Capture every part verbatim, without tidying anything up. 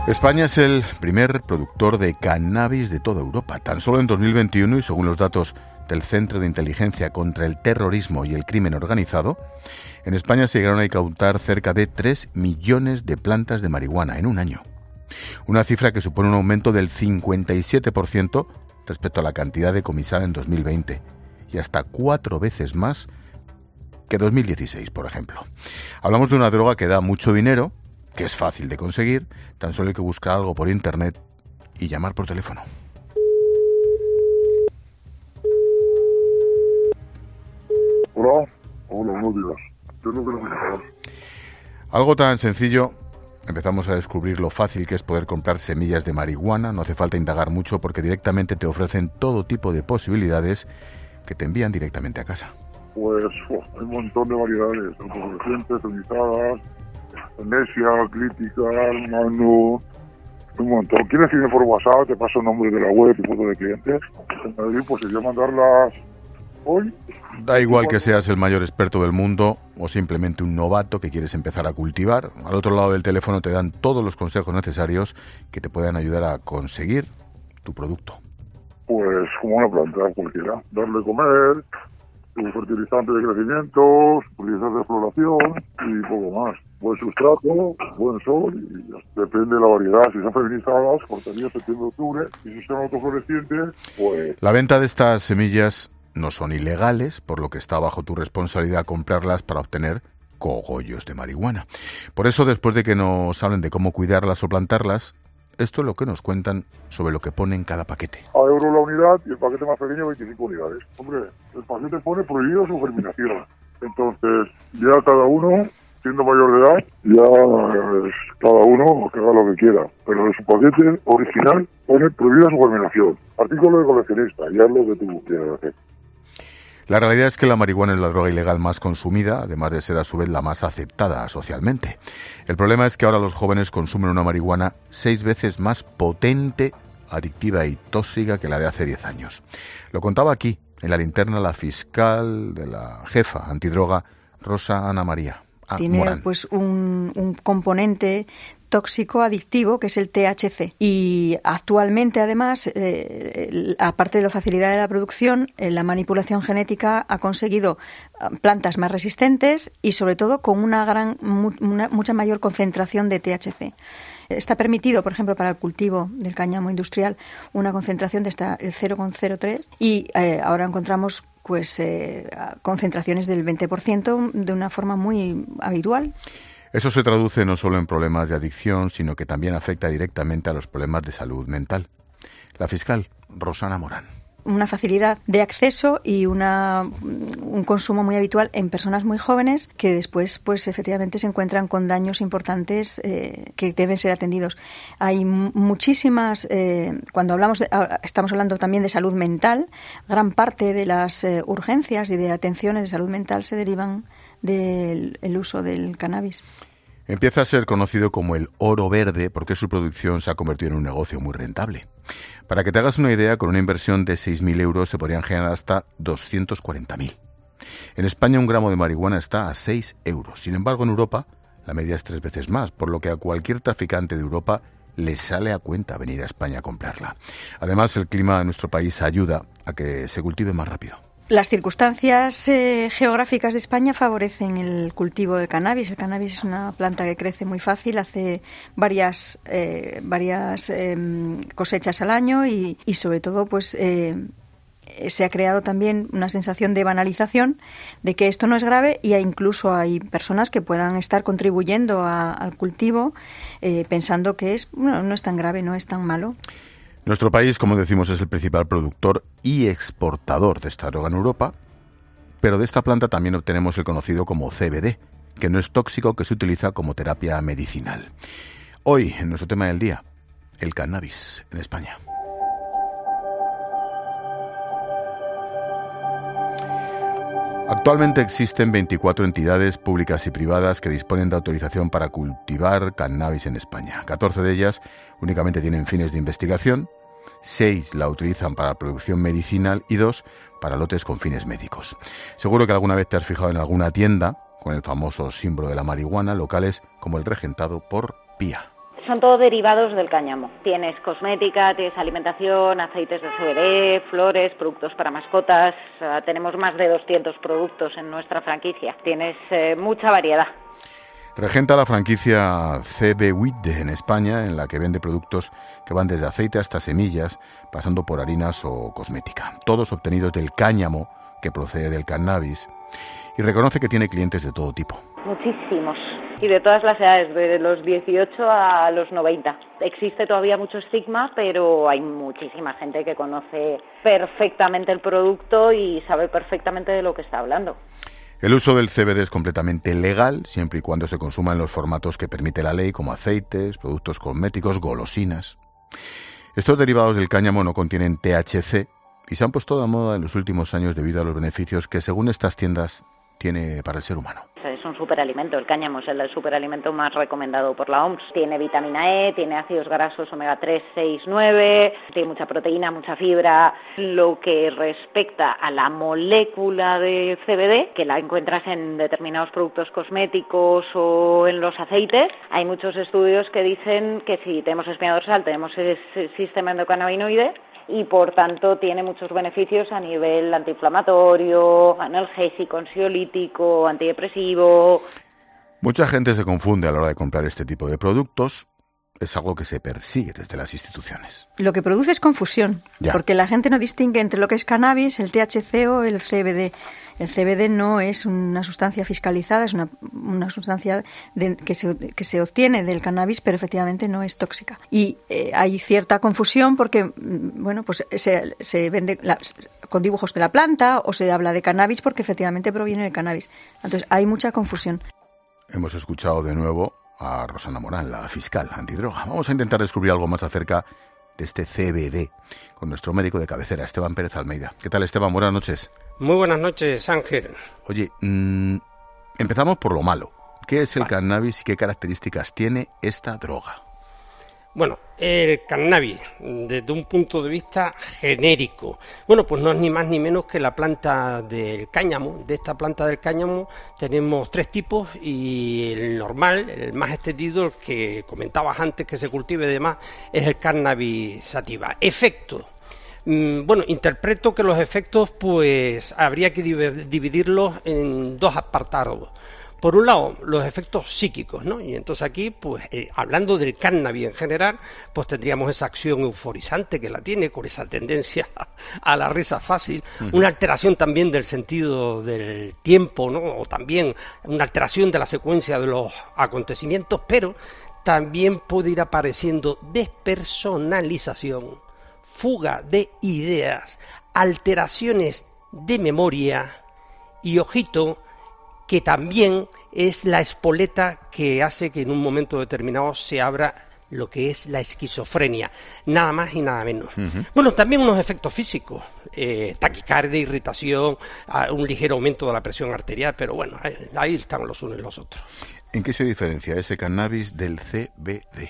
España es el primer productor de cannabis de toda Europa. Tan solo en dos mil veintiuno, y según los datos del Centro de Inteligencia contra el Terrorismo y el Crimen Organizado, en España se llegaron a incautar cerca de tres millones de plantas de marihuana en un año. Una cifra que supone un aumento del cincuenta y siete por ciento respecto a la cantidad decomisada en dos mil veinte y hasta cuatro veces más que dos mil dieciséis, por ejemplo. Hablamos de una droga que da mucho dinero, que es fácil de conseguir, tan solo hay que buscar algo por internet y llamar por teléfono. Hola, hola, buenos días. ¿Qué es lo que necesitas? Algo tan sencillo, empezamos a descubrir lo fácil que es poder comprar semillas de marihuana. No hace falta indagar mucho porque directamente te ofrecen todo tipo de posibilidades que te envían directamente a casa. Pues uf, hay un montón de variedades, autoflorecientes, tonizadas, amnesia, críticas, mano, un montón. ¿Quieres irme por WhatsApp? Te paso el nombre de la web y fotos de clientes. En Madrid, pues si voy a mandarlas hoy. Da igual que seas el mayor experto del mundo o simplemente un novato que quieres empezar a cultivar. Al otro lado del teléfono te dan todos los consejos necesarios que te puedan ayudar a conseguir tu producto. Pues como una planta cualquiera. Darle de comer, un fertilizante de crecimiento, fertilizante de floración y poco más. Buen sustrato, buen sol y ya. Depende de la variedad. Si son feminizadas, cortaría septiembre-octubre. Y si son autoflorecientes, pues... La venta de estas semillas no son ilegales, por lo que está bajo tu responsabilidad comprarlas para obtener cogollos de marihuana. Por eso, después de que nos hablen de cómo cuidarlas o plantarlas, esto es lo que nos cuentan sobre lo que pone en cada paquete. A euro la unidad y el paquete más pequeño veinticinco unidades. Hombre, el paquete pone prohibido su germinación. Entonces, ya cada uno, siendo mayor de edad, ya es cada uno que haga lo que quiera. Pero en su paquete original pone prohibida su germinación. Artículo de coleccionista, ya es lo que tú quieras hacer. La realidad es que la marihuana es la droga ilegal más consumida, además de ser a su vez la más aceptada socialmente. El problema es que ahora los jóvenes consumen una marihuana seis veces más potente, adictiva y tóxica que la de hace diez años. Lo contaba aquí, en la linterna, la fiscal de la jefa antidroga, Rosa Ana María Tiene Morán. pues un, un componente tóxico adictivo que es el T H C y actualmente además eh, aparte de la facilidad de la producción, eh, la manipulación genética ha conseguido plantas más resistentes y sobre todo con una gran mu- una, mucha mayor concentración de T H C. Está permitido, por ejemplo, para el cultivo del cáñamo industrial una concentración de hasta el cero coma cero tres y eh, ahora encontramos pues eh, concentraciones del veinte por ciento de una forma muy habitual. Eso se traduce no solo en problemas de adicción, sino que también afecta directamente a los problemas de salud mental. La fiscal, Rosana Morán. Una facilidad de acceso y una, un consumo muy habitual en personas muy jóvenes que después, pues efectivamente, se encuentran con daños importantes eh, que deben ser atendidos. Hay muchísimas, eh, cuando hablamos, de, estamos hablando también de salud mental, gran parte de las eh, urgencias y de atenciones de salud mental se derivan del el uso del cannabis. Empieza a ser conocido como el oro verde porque su producción se ha convertido en un negocio muy rentable. Para que te hagas una idea, con una inversión de seis mil euros se podrían generar hasta doscientos cuarenta mil. En España un gramo de marihuana está a seis euros. Sin embargo, en Europa la media es tres veces más, por lo que a cualquier traficante de Europa le sale a cuenta venir a España a comprarla. Además, el clima de nuestro país ayuda a que se cultive más rápido. Las circunstancias eh, geográficas de España favorecen el cultivo del cannabis. El cannabis es una planta que crece muy fácil, hace varias eh, varias eh, cosechas al año y, y sobre todo pues eh, se ha creado también una sensación de banalización de que esto no es grave y incluso hay personas que puedan estar contribuyendo a, al cultivo eh, pensando que es bueno, no es tan grave, no es tan malo. Nuestro país, como decimos, es el principal productor y exportador de esta droga en Europa, pero de esta planta también obtenemos el conocido como C B D, que no es tóxico, que se utiliza como terapia medicinal. Hoy, en nuestro tema del día, el cannabis en España. Actualmente existen veinticuatro entidades públicas y privadas que disponen de autorización para cultivar cannabis en España. catorce de ellas únicamente tienen fines de investigación, seis la utilizan para producción medicinal y dos para lotes con fines médicos. Seguro que alguna vez te has fijado en alguna tienda con el famoso símbolo de la marihuana, locales como el regentado por Pía. Son todos derivados del cáñamo. Tienes cosmética, tienes alimentación, aceites de C B D, flores, productos para mascotas. Uh, tenemos más de doscientos productos en nuestra franquicia. Tienes eh, mucha variedad. Regenta la franquicia C B W I D en España, en la que vende productos que van desde aceite hasta semillas, pasando por harinas o cosmética. Todos obtenidos del cáñamo, que procede del cannabis. Y reconoce que tiene clientes de todo tipo. Muchísimos. Y de todas las edades, de los dieciocho a los noventa. Existe todavía mucho estigma, pero hay muchísima gente que conoce perfectamente el producto y sabe perfectamente de lo que está hablando. El uso del C B D es completamente legal, siempre y cuando se consuma en los formatos que permite la ley, como aceites, productos cosméticos, golosinas. Estos derivados del cáñamo no contienen T H C y se han puesto de moda en los últimos años debido a los beneficios que, según estas tiendas, tiene para el ser humano. Es un superalimento, el cáñamo es el superalimento más recomendado por la O M S. Tiene vitamina E, tiene ácidos grasos omega tres, seis, nueve, tiene mucha proteína, mucha fibra. Lo que respecta a la molécula de C B D, que la encuentras en determinados productos cosméticos o en los aceites, hay muchos estudios que dicen que si tenemos espina dorsal, tenemos ese sistema endocannabinoide, y por tanto tiene muchos beneficios a nivel antiinflamatorio, analgésico, ansiolítico, antidepresivo. Mucha gente se confunde a la hora de comprar este tipo de productos. Es algo que se persigue desde las instituciones. Lo que produce es confusión, ya. Porque la gente no distingue entre lo que es cannabis, el T H C o el C B D. El C B D no es una sustancia fiscalizada, es una, una sustancia de, que, se, que se obtiene del cannabis, pero efectivamente no es tóxica. Y eh, hay cierta confusión porque, bueno, pues se, se vende la, con dibujos de la planta o se habla de cannabis porque efectivamente proviene del cannabis. Entonces hay mucha confusión. Hemos escuchado de nuevo a Rosana Morán, la fiscal antidroga. Vamos a intentar descubrir algo más acerca de este C B D con nuestro médico de cabecera, Esteban Pérez Almeida. ¿Qué tal, Esteban? Buenas noches. Muy buenas noches, Ángel. Oye, mmm, empezamos por lo malo. ¿Qué es el vale. cannabis y qué características tiene esta droga? Bueno, el cannabis, desde un punto de vista genérico, bueno, pues no es ni más ni menos que la planta del cáñamo. De esta planta del cáñamo tenemos tres tipos y el normal, el más extendido, el que comentabas antes que se cultive y demás, es el cannabis sativa. Efecto. Bueno, interpreto que los efectos pues habría que dividirlos en dos apartados. Por un lado, los efectos psíquicos, ¿no? Y entonces aquí, pues, eh, hablando del cannabis en general, pues tendríamos esa acción euforizante que la tiene, con esa tendencia a, a la risa fácil, uh-huh. Una alteración también del sentido del tiempo, ¿no? O también una alteración de la secuencia de los acontecimientos, pero también puede ir apareciendo despersonalización, fuga de ideas, alteraciones de memoria y, ojito, que también es la espoleta que hace que en un momento determinado se abra lo que es la esquizofrenia, nada más y nada menos. Uh-huh. Bueno, también unos efectos físicos, eh, taquicardia, irritación, un ligero aumento de la presión arterial, pero bueno, ahí, ahí están los unos y los otros. ¿En qué se diferencia ese cannabis del C B D?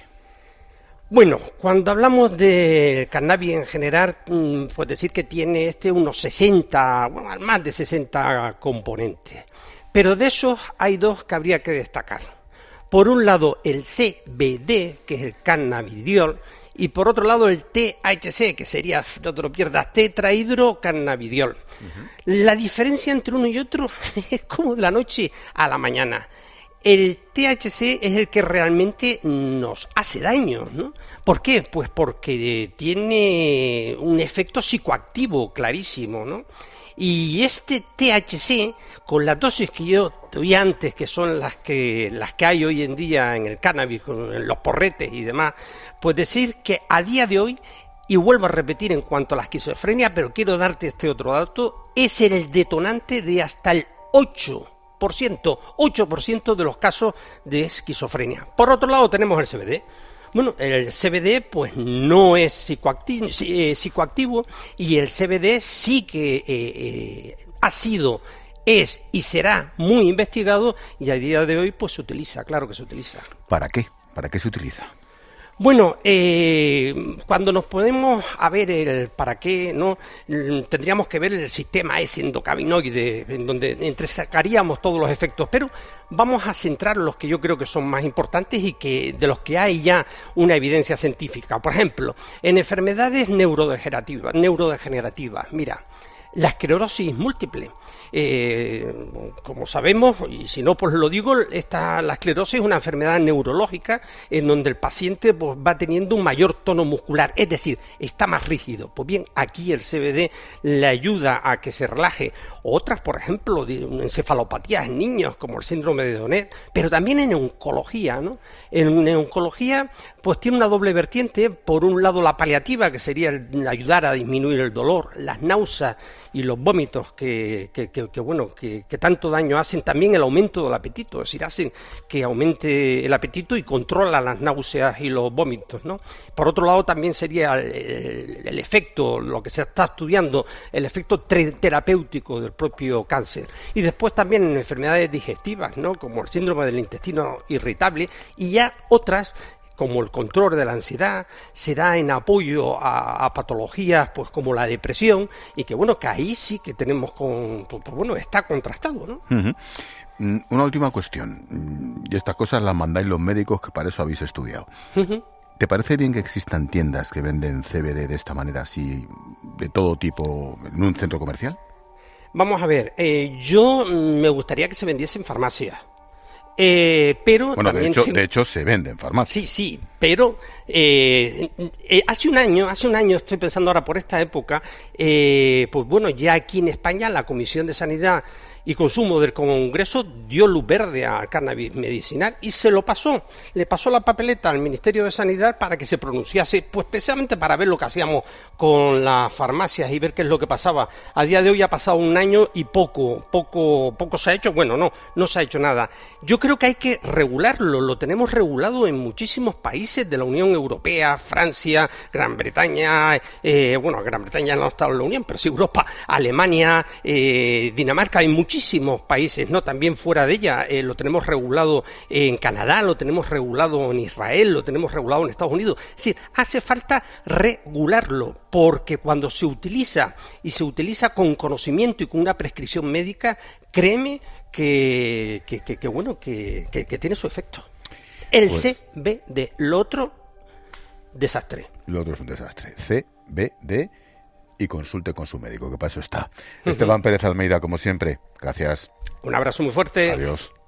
Bueno, cuando hablamos de cannabis en general, pues decir que tiene este unos sesenta, bueno, más de sesenta componentes. Pero de esos hay dos que habría que destacar. Por un lado el C B D, que es el cannabidiol, y por otro lado el T H C, que sería, no te lo pierdas, tetrahidrocannabidiol. Uh-huh. La diferencia entre uno y otro es como de la noche a la mañana. El T H C es el que realmente nos hace daño, ¿no? ¿Por qué? Pues porque tiene un efecto psicoactivo clarísimo, ¿no? Y este T H C, con las dosis que yo doy antes, que son las que las que hay hoy en día en el cannabis, en los porretes y demás, pues decir que a día de hoy, y vuelvo a repetir en cuanto a la esquizofrenia, pero quiero darte este otro dato, es el detonante de hasta el ocho por ciento, ocho por ciento de los casos de esquizofrenia. Por otro lado tenemos el C B D. Bueno, el C B D pues no es psicoactivo, eh, psicoactivo y el C B D sí que eh, eh, ha sido, es y será muy investigado y a día de hoy pues se utiliza, claro que se utiliza. ¿Para qué? ¿Para qué se utiliza? Bueno, eh, cuando nos ponemos a ver el para qué, ¿no? Tendríamos que ver el sistema ese endocannabinoide, en donde entresacaríamos todos los efectos, pero vamos a centrar los que yo creo que son más importantes y que de los que hay ya una evidencia científica. Por ejemplo, en enfermedades neurodegenerativas, neurodegenerativas, mira, la esclerosis múltiple. Eh, como sabemos, y si no pues lo digo, esta, la esclerosis es una enfermedad neurológica en donde el paciente pues, va teniendo un mayor tono muscular, es decir, está más rígido. Pues bien, aquí el C B D le ayuda a que se relaje. Otras, por ejemplo, de encefalopatías en niños, como el síndrome de Donet, pero también en oncología, ¿no? En, en oncología, pues tiene una doble vertiente. Por un lado, la paliativa, que sería el, ayudar a disminuir el dolor, las náuseas y los vómitos que, que, que, que bueno, que, que tanto daño hacen, también el aumento del apetito, es decir, hacen que aumente el apetito y controla las náuseas y los vómitos, ¿no? Por otro lado, también sería el, el, el efecto, lo que se está estudiando, el efecto terapéutico del propio cáncer. Y después también en enfermedades digestivas, ¿no? Como el síndrome del intestino irritable, y ya otras como el control de la ansiedad, se da en apoyo a, a patologías pues como la depresión, y que bueno, que ahí sí que tenemos con, pues, bueno, está contrastado, ¿no? Uh-huh. Una última cuestión, y estas cosas las mandáis los médicos, que para eso habéis estudiado. Uh-huh. ¿Te parece bien que existan tiendas que venden C B D de esta manera, así, de todo tipo, en un centro comercial? Vamos a ver, eh, yo me gustaría que se vendiese en farmacias. Eh, pero bueno, también de hecho, tengo... de hecho se vende en farmacia. Sí, sí, pero eh, eh, hace un año, hace un año, estoy pensando ahora por esta época, eh, pues bueno, ya aquí en España la Comisión de Sanidad y Consumo del Congreso dio luz verde al cannabis medicinal y se lo pasó, le pasó la papeleta al Ministerio de Sanidad para que se pronunciase, pues precisamente para ver lo que hacíamos con las farmacias y ver qué es lo que pasaba. A día de hoy ha pasado un año y poco, poco, poco se ha hecho, bueno, no, no se ha hecho nada. Yo creo que hay que regularlo, lo tenemos regulado en muchísimos países de la Unión Europea, Francia, Gran Bretaña, eh, bueno, Gran Bretaña no está en la Unión, pero sí Europa, Alemania, eh, Dinamarca, hay muchísimos muchísimos países, no, también fuera de ella, eh, lo tenemos regulado en Canadá, lo tenemos regulado en Israel, lo tenemos regulado en Estados Unidos. Es decir, hace falta regularlo, porque cuando se utiliza y se utiliza con conocimiento y con una prescripción médica, créeme que, que, que, que bueno, que, que, que tiene su efecto. El pues, C B D, lo otro, desastre. Lo otro es un desastre. C B D y consulte con su médico, que para eso está. Uh-huh. Esteban Pérez Almeida, como siempre, gracias. Un abrazo muy fuerte. Adiós.